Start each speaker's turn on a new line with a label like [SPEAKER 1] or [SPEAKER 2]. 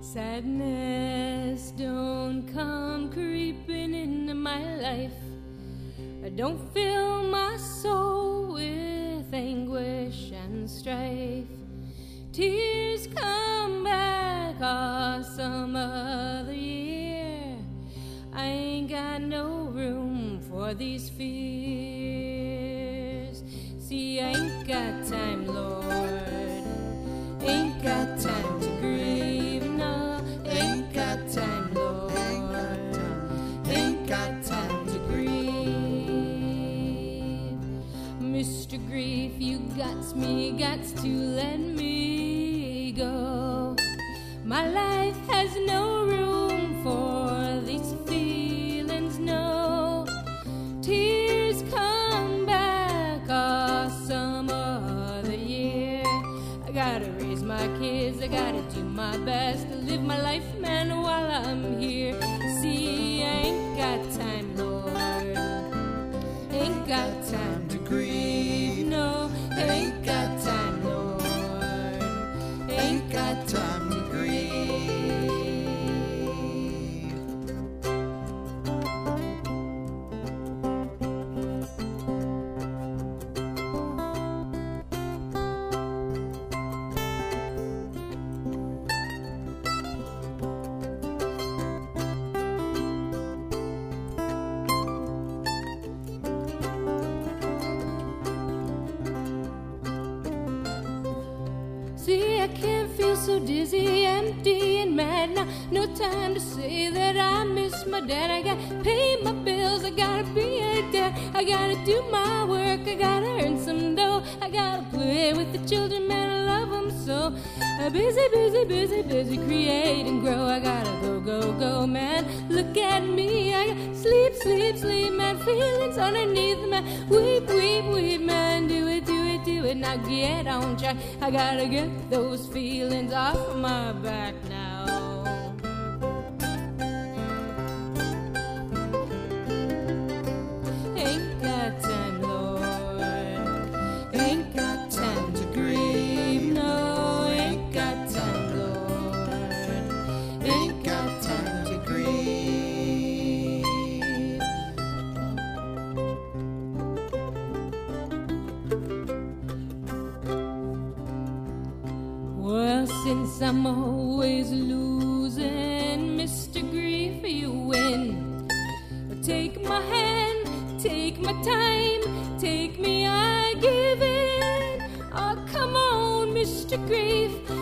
[SPEAKER 1] Sadness don't come creeping into my life. Don't fill my soul with anguish and strife. Tears come back some other year. I ain't got no room for these fears. See, I ain't got time, Lord. Ain't got time to grieve, no. Ain't got time, Lord. Ain't got time to grieve. Mr. Grief, you gots to let me go. My life has no room for these feelings, no. Tears come back some other year. I gotta raise my kids, I gotta do my best to live my life, man, while I'm here. See, I ain't got time, Lord. Ain't got time to grieve, no. Ain't got time, Lord. Ain't got time to grieve. See, I can't feel so dizzy, empty and mad now. No time to say that I miss my dad. I gotta pay my bills, I gotta be a dad. I gotta do my work, I gotta earn some dough. I gotta play with the children, man, I love them so. Busy, busy, busy, busy, create and grow. I gotta go, go, go, man. Look at me, I gotta sleep, sleep, sleep, man. Feelings underneath, man. Weep, weep, weep, man. Do it, do it, do it. Now get on track. I gotta get those feelings off of my back now. Ain't got time, Lord. Ain't got time to grieve, no. Ain't got time, Lord. Ain't got time to grieve. Well, since I'm always losing, Mr. Grief, you win. Take my hand, take my time, take me, I give in. Oh, come on, Mr. Grief.